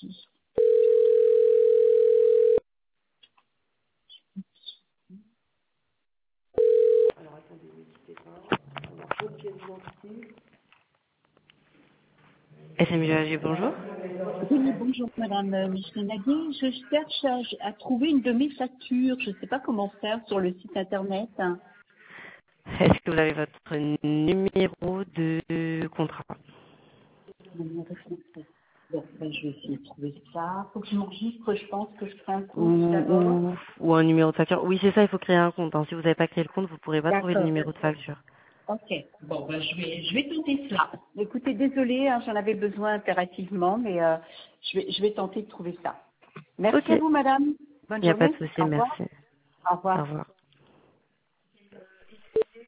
merci. Alors, attendez, n'hésitez pas. Alors, votre pièce d'identité. SMUAG, bonjour. Oui, bonjour Madame Micheline Nagui. Je cherche à trouver une de mes factures. Je ne sais pas comment faire sur le site internet. Est-ce que vous avez votre numéro de contrat? Bon, ben, je vais essayer de trouver ça. Faut que je m'enregistre, je pense que je crée un ou, compte d'abord. ou un numéro de facture? Oui, c'est ça, il faut créer un compte, hein. Si vous n'avez pas créé le compte, vous ne pourrez pas trouver le D'accord. numéro de facture. Ok. Bon, ben, je vais tenter cela. Écoutez, désolée, hein, j'en avais besoin impérativement, mais je vais tenter de trouver ça. Ok, Merci à il vous, Madame. Bonne n'y a pas de journée. souci, Au revoir. merci. Au Au revoir. revoir.